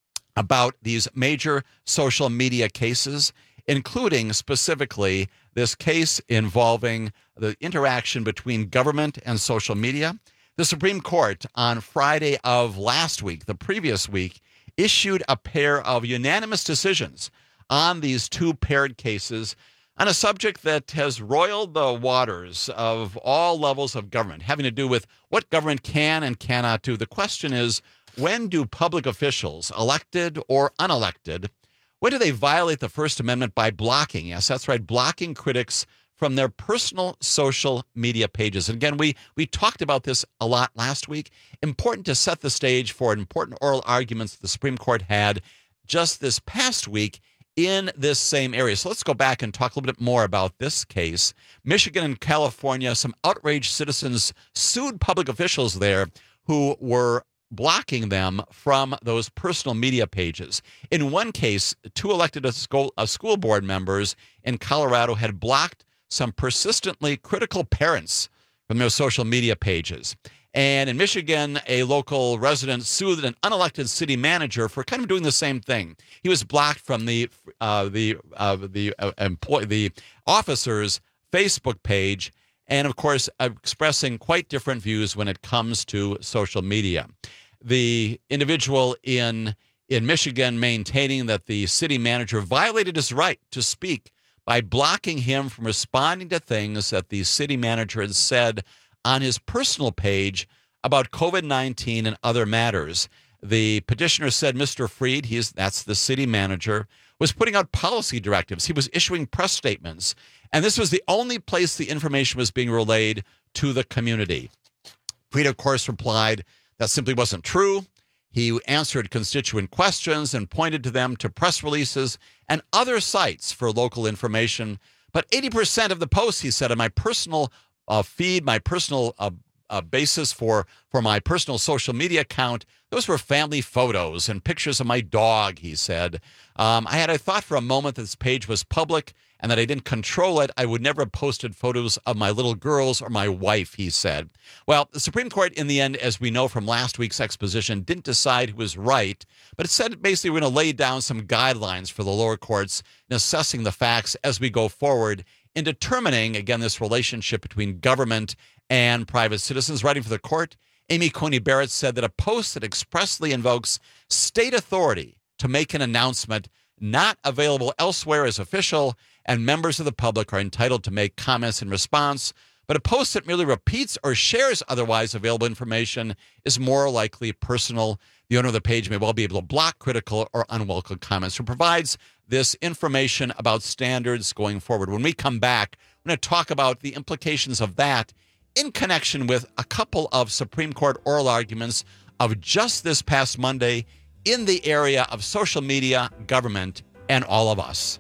Speaker 18: about these major social media cases, including specifically this case involving the interaction between government and social media. The Supreme Court on Friday of last week, the previous week, issued a pair of unanimous decisions on these two paired cases on a subject that has roiled the waters of all levels of government, having to do with what government can and cannot do. The question is, when do public officials, elected or unelected, when do they violate the First Amendment by blocking? Yes, that's right, blocking critics from their personal social media pages. And again, we talked about this a lot last week. Important to set the stage for important oral arguments the Supreme Court had just this past week in this same area. So let's go back and talk a little bit more about this case. Michigan and California, some outraged citizens sued public officials there who were blocking them from those personal media pages. In one case, two elected school board members in Colorado had blocked some persistently critical parents from their social media pages. And in Michigan, a local resident sued an unelected city manager for kind of doing the same thing. He was blocked from the officer's Facebook page, and of course, expressing quite different views when it comes to social media. The individual in Michigan maintaining that the city manager violated his right to speak by blocking him from responding to things that the city manager had said on his personal page about COVID-19 and other matters. The petitioner said Mr. Freed, that's the city manager, was putting out policy directives. He was issuing press statements. And this was the only place the information was being relayed to the community. Freed, of course, replied that simply wasn't true. He answered constituent questions and pointed to them to press releases and other sites for local information. But 80% of the posts, he said, on my personal feed, my personal basis for my personal social media account, those were family photos and pictures of my dog, he said. I thought for a moment that this page was public and that I didn't control it. I would never have posted photos of my little girls or my wife, he said. Well, the Supreme Court, in the end, as we know from last week's exposition, didn't decide who was right, but it said basically we're going to lay down some guidelines for the lower courts in assessing the facts as we go forward in determining, again, this relationship between government and private citizens. Writing for the court, Amy Coney Barrett said that a post that expressly invokes state authority to make an announcement not available elsewhere is official, and members of the public are entitled to make comments in response. But a post that merely repeats or shares otherwise available information is more likely personal. The owner of the page may well be able to block critical or unwelcome comments. So it provides this information about standards going forward. When we come back, we're going to talk about the implications of that in connection with a couple of Supreme Court oral arguments of just this past Monday in the area of social media, government, and all of us.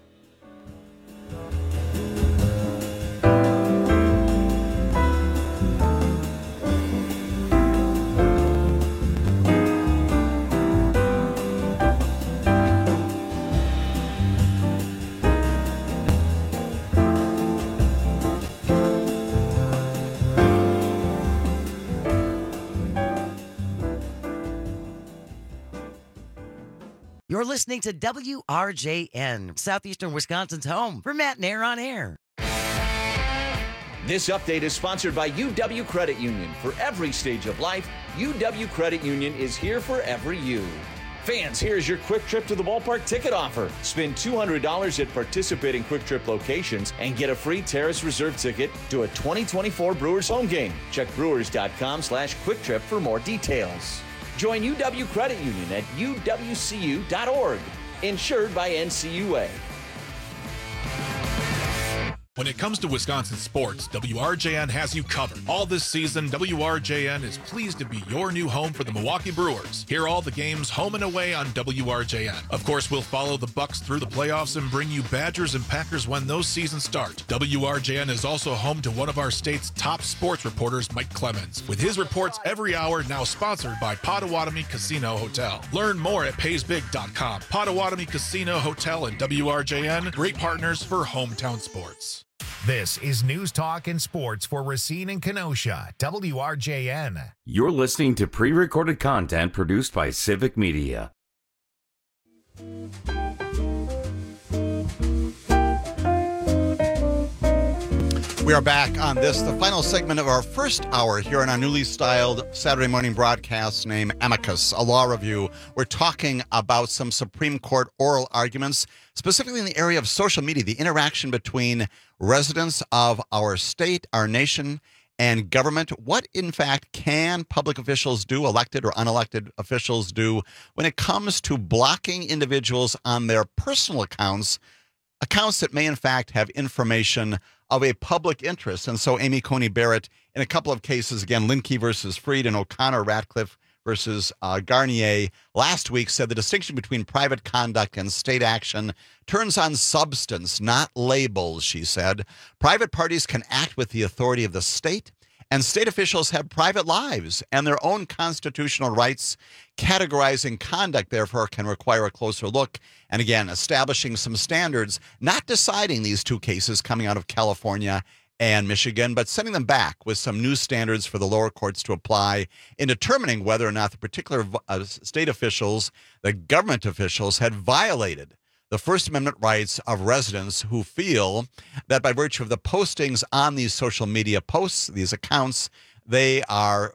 Speaker 29: You're listening to WRJN, Southeastern Wisconsin's home for Matt and Air on Air.
Speaker 2: This update is sponsored by UW Credit Union. For every stage of life, UW Credit Union is here for every you. Fans, here's your Quick Trip to the Ballpark ticket offer. Spend $200 at participating Quick Trip locations and get a free Terrace Reserve ticket to a 2024 Brewers home game. Check brewers.com/quicktrip for more details. Join UW Credit Union at uwcu.org. Insured by NCUA.
Speaker 30: When it comes to Wisconsin sports, WRJN has you covered. All this season, WRJN is pleased to be your new home for the Milwaukee Brewers. Hear all the games home and away on WRJN. Of course, we'll follow the Bucks through the playoffs and bring you Badgers and Packers when those seasons start. WRJN is also home to one of our state's top sports reporters, Mike Clemens, with his reports every hour, now sponsored by Potawatomi Casino Hotel. Learn more at paysbig.com. Potawatomi Casino Hotel and WRJN, great partners for hometown sports.
Speaker 1: This is News Talk and Sports for Racine and Kenosha, WRJN.
Speaker 17: You're listening to pre-recorded content produced by Civic Media.
Speaker 18: We are back on this, the final segment of our first hour here on our newly styled Saturday morning broadcast named Amicus, a law review. We're talking about some Supreme Court oral arguments, specifically in the area of social media, the interaction between residents of our state, our nation, and government. What, in fact, can public officials do, elected or unelected officials do, when it comes to blocking individuals on their personal accounts that may, in fact, have information of a public interest? And so Amy Coney Barrett, in a couple of cases, again, Linkey versus Freed and O'Connor Ratcliffe versus Garnier, last week said the distinction between private conduct and state action turns on substance, not labels, she said. Private parties can act with the authority of the state, and state officials have private lives and their own constitutional rights. Categorizing conduct, therefore, can require a closer look. And again, establishing some standards, not deciding these two cases coming out of California and Michigan, but sending them back with some new standards for the lower courts to apply in determining whether or not the particular state officials, the government officials, had violated the First Amendment rights of residents who feel that by virtue of the postings on these social media posts, these accounts, they are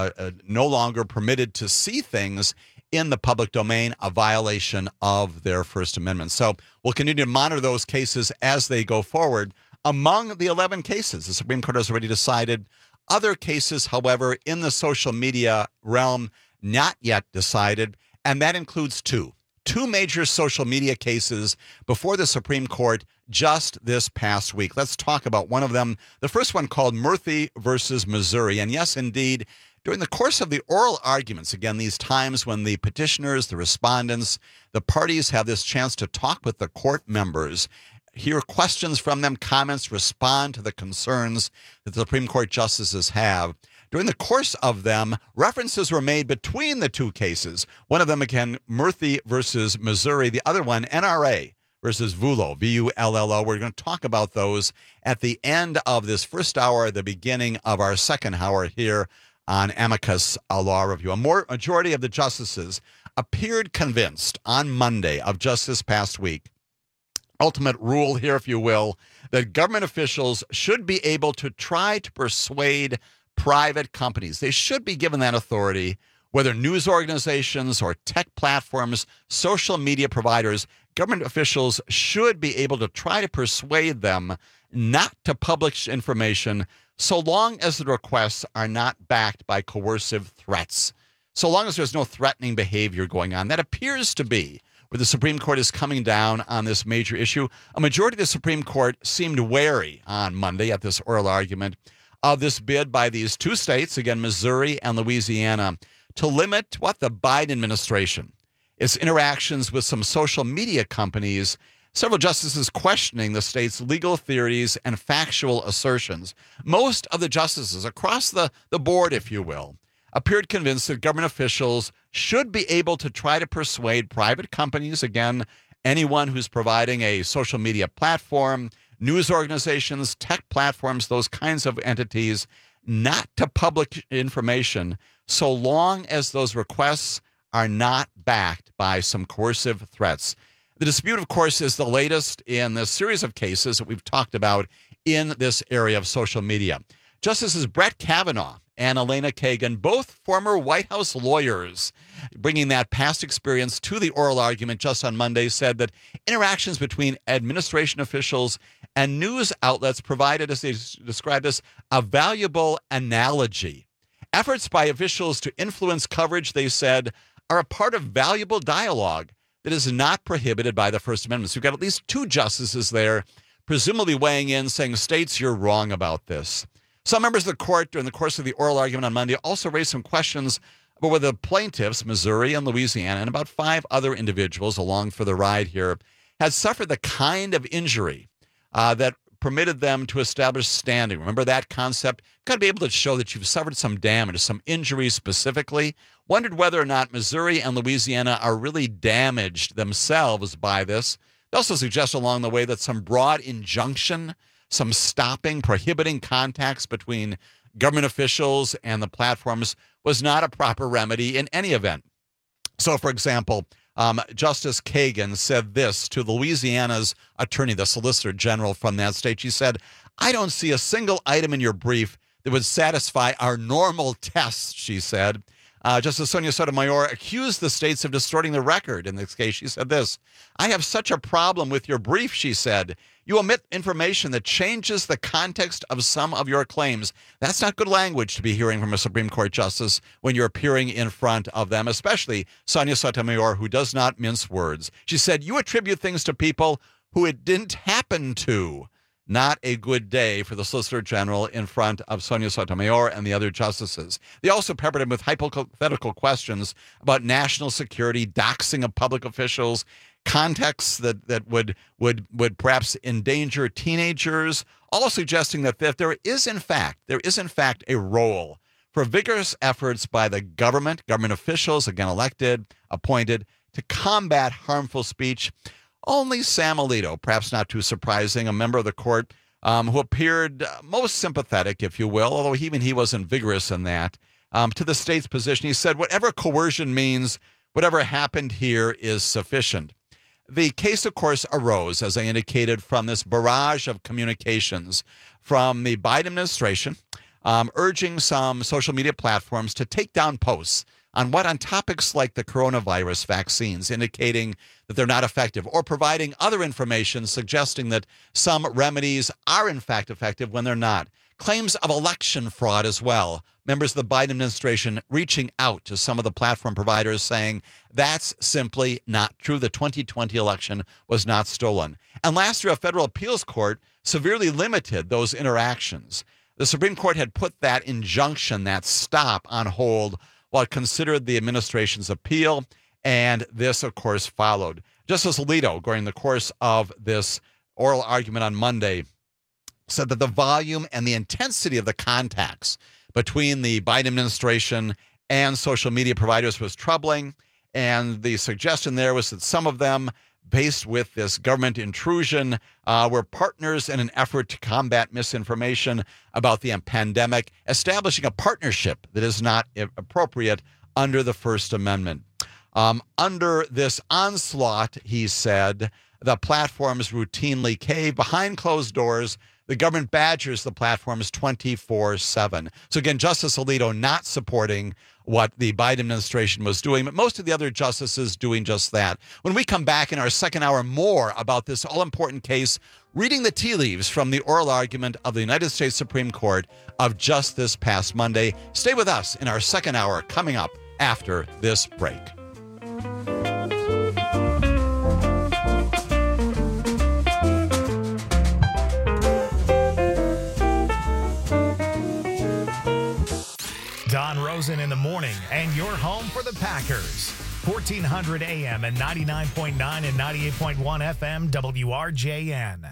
Speaker 18: no longer permitted to see things in the public domain, a violation of their First Amendment. So we'll continue to monitor those cases as they go forward. Among the 11 cases, the Supreme Court has already decided. Other cases, however, in the social media realm, not yet decided, and that includes two major social media cases before the Supreme Court just this past week. Let's talk about one of them. The first one called Murthy versus Missouri. And yes, indeed, during the course of the oral arguments, again, these times when the petitioners, the respondents, the parties have this chance to talk with the court members, hear questions from them, comments, respond to the concerns that the Supreme Court justices have. During the course of them, references were made between the two cases. One of them, again, Murthy versus Missouri. The other one, NRA versus Vullo, V-U-L-L-O. We're going to talk about those at the end of this first hour, the beginning of our second hour here on Amicus, a law review. A majority of the justices appeared convinced on Monday of just this past week, ultimate rule here, if you will, that government officials should be able to try to persuade private companies. They should be given that authority, whether news organizations or tech platforms, social media providers. Government officials should be able to try to persuade them not to publish information so long as the requests are not backed by coercive threats, so long as there's no threatening behavior going on. That appears to be where the Supreme Court is coming down on this major issue. A majority of the Supreme Court seemed wary on Monday at this oral argument of this bid by these two states, again, Missouri and Louisiana, to limit the Biden administration, its interactions with some social media companies. Several justices questioning the state's legal theories and factual assertions. Most of the justices across the board, if you will, appeared convinced that government officials should be able to try to persuade private companies, again, anyone who's providing a social media platform, news organizations, tech platforms, those kinds of entities, not to publish information so long as those requests are not backed by some coercive threats. The dispute, of course, is the latest in the series of cases that we've talked about in this area of social media. Justices Brett Kavanaugh and Elena Kagan, both former White House lawyers, bringing that past experience to the oral argument just on Monday, said that interactions between administration officials and news outlets provided, as they described this, a valuable analogy. Efforts by officials to influence coverage, they said, are a part of valuable dialogue that is not prohibited by the First Amendment. So you've got at least two justices there, presumably weighing in, saying, states, you're wrong about this. Some members of the court during the course of the oral argument on Monday also raised some questions about whether the plaintiffs, Missouri and Louisiana, and about 5 other individuals along for the ride here, had suffered the kind of injury that permitted them to establish standing. Remember that concept? You've got to be able to show that you've suffered some damage, some injury specifically. Wondered whether or not Missouri and Louisiana are really damaged themselves by this. They also suggest along the way that some broad injunction, some stopping, prohibiting contacts between government officials and the platforms was not a proper remedy in any event. So, for example, Justice Kagan said this to Louisiana's attorney, the Solicitor General from that state. She said, I don't see a single item in your brief that would satisfy our normal tests, she said. Justice Sonia Sotomayor accused the states of distorting the record. In this case, she said this, I have such a problem with your brief, she said. You omit information that changes the context of some of your claims. That's not good language to be hearing from a Supreme Court justice when you're appearing in front of them, especially Sonia Sotomayor, who does not mince words. She said, you attribute things to people who it didn't happen to. Not a good day for the Solicitor General in front of Sonia Sotomayor and the other justices. They also peppered him with hypothetical questions about national security, doxing of public officials, contexts that would perhaps endanger teenagers, all suggesting that there is in fact a role for vigorous efforts by the government officials, again elected, appointed, to combat harmful speech. Only Sam Alito, perhaps not too surprising, a member of the court who appeared most sympathetic, if you will, although even he wasn't vigorous in that, to the state's position. He said, whatever coercion means, whatever happened here is sufficient. The case, of course, arose, as I indicated, from this barrage of communications from the Biden administration urging some social media platforms to take down posts on topics like the coronavirus vaccines, indicating that they're not effective, or providing other information suggesting that some remedies are in fact effective when they're not. Claims of election fraud as well. Members of the Biden administration reaching out to some of the platform providers saying that's simply not true. The 2020 election was not stolen. And last year, a federal appeals court severely limited those interactions. The Supreme Court had put that injunction, that stop, on hold while it considered the administration's appeal, and this, of course, followed. Justice Alito, during the course of this oral argument on Monday, said that the volume and the intensity of the contacts between the Biden administration and social media providers was troubling, and the suggestion there was that some of them, based with this government intrusion, were partners in an effort to combat misinformation about the pandemic, establishing a partnership that is not appropriate under the First Amendment. Under this onslaught, he said, the platforms routinely cave behind closed doors. The government badgers the platforms 24/7. So again, Justice Alito not supporting what the Biden administration was doing, but most of the other justices doing just that. When we come back in our second hour, more about this all-important case, reading the tea leaves from the oral argument of the United States Supreme Court of just this past Monday. Stay with us in our second hour coming up after this break.
Speaker 1: Don Rosen in the morning, and you're home for the Packers. 1400 AM and 99.9 and 98.1 FM WRJN.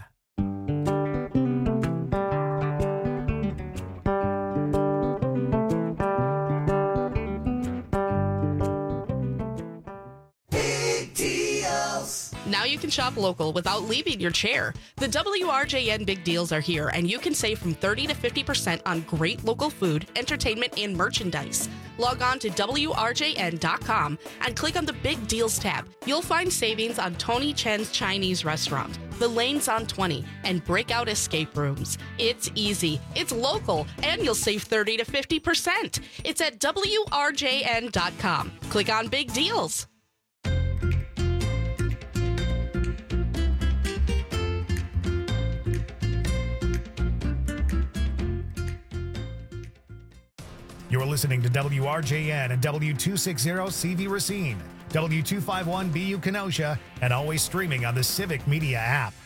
Speaker 27: Now you can shop local without leaving your chair. The WRJN Big Deals are here, and you can save from 30 to 50% on great local food, entertainment, and merchandise. Log on to WRJN.com and click on the Big Deals tab. You'll find savings on Tony Chen's Chinese restaurant, The Lanes on 20, and Breakout Escape Rooms. It's easy, it's local, and you'll save 30 to 50%. It's at WRJN.com. Click on Big Deals.
Speaker 1: You're listening to WRJN and W260 CV Racine, W251 BU Kenosha, and always streaming on the Civic Media app.